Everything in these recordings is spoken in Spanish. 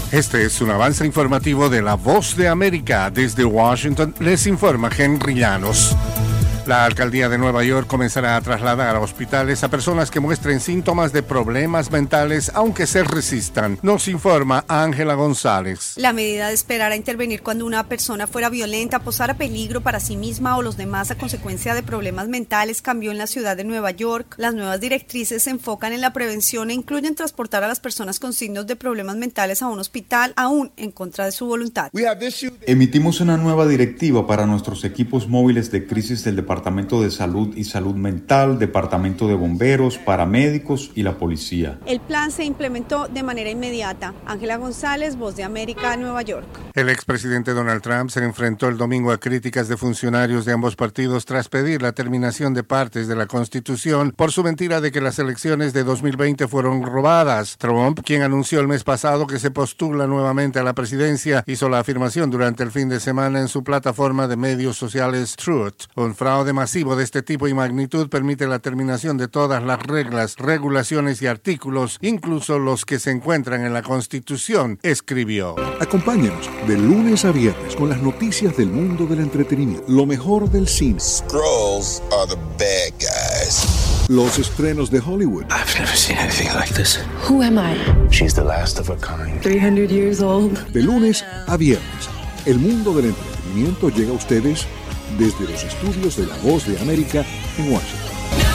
Este es un avance informativo de La Voz de América. Desde Washington les informa Henry Llanos. La alcaldía de Nueva York comenzará a trasladar a hospitales a personas que muestren síntomas de problemas mentales, aunque se resistan. Nos informa Ángela González. La medida de esperar a intervenir cuando una persona fuera violenta, posara peligro para sí misma o los demás a consecuencia de problemas mentales cambió en la ciudad de Nueva York. Las nuevas directrices se enfocan en la prevención e incluyen transportar a las personas con signos de problemas mentales a un hospital, aún en contra de su voluntad. Emitimos una nueva directiva para nuestros equipos móviles de crisis del Departamento de Salud y Salud Mental, Departamento de Bomberos, paramédicos y la policía. El plan se implementó de manera inmediata. Ángela González, Voz de América, Nueva York. El expresidente Donald Trump se enfrentó el domingo a críticas de funcionarios de ambos partidos tras pedir la terminación de partes de la Constitución por su mentira de que las elecciones de 2020 fueron robadas. Trump, quien anunció el mes pasado que se postula nuevamente a la presidencia, hizo la afirmación durante el fin de semana en su plataforma de medios sociales Truth. Un fraude masivo de este tipo y magnitud permite la terminación de todas las reglas, regulaciones y artículos, incluso los que se encuentran en la Constitución, escribió. Acompáñenos de lunes a viernes con las noticias del mundo del entretenimiento, lo mejor del cine. Skrulls are the bad guys. Los estrenos de Hollywood. I've never seen anything like this. Who am I? She's the last of her kind. 300 years old. De lunes a viernes, el mundo del entretenimiento llega a ustedes desde los estudios de La Voz de América en Washington.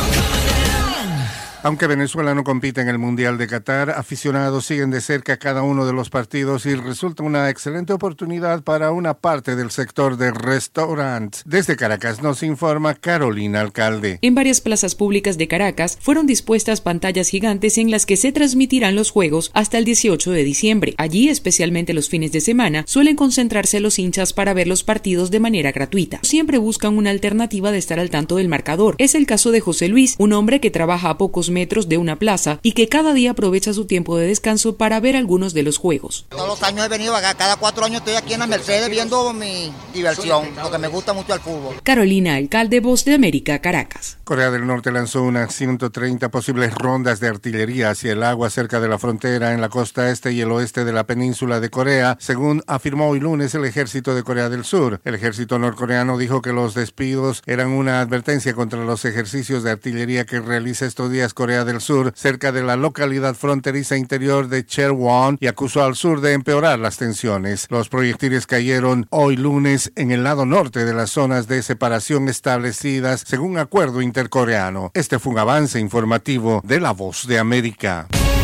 Aunque Venezuela no compite en el Mundial de Qatar, aficionados siguen de cerca cada uno de los partidos y resulta una excelente oportunidad para una parte del sector de restaurantes. Desde Caracas nos informa Carolina Alcalde. En varias plazas públicas de Caracas fueron dispuestas pantallas gigantes en las que se transmitirán los juegos hasta el 18 de diciembre. Allí, especialmente los fines de semana, suelen concentrarse los hinchas para ver los partidos de manera gratuita. Siempre buscan una alternativa de estar al tanto del marcador. Es el caso de José Luis, un hombre que trabaja a pocos metros de una plaza y que cada día aprovecha su tiempo de descanso para ver algunos de los juegos. Todos los años he venido acá, cada 4 años estoy aquí en la Mercedes viendo mi diversión, porque me gusta mucho el fútbol. Carolina Alcalde, Voz de América, Caracas. Corea del Norte lanzó unas 130 posibles rondas de artillería hacia el agua cerca de la frontera en la costa este y el oeste de la península de Corea, según afirmó hoy lunes el ejército de Corea del Sur. El ejército norcoreano dijo que los despidos eran una advertencia contra los ejercicios de artillería que realiza estos días Corea del Sur cerca de la localidad fronteriza interior de Cheolwon y acusó al sur de empeorar las tensiones. Los proyectiles cayeron hoy lunes en el lado norte de las zonas de separación establecidas según acuerdo intercoreano. Este fue un avance informativo de La Voz de América.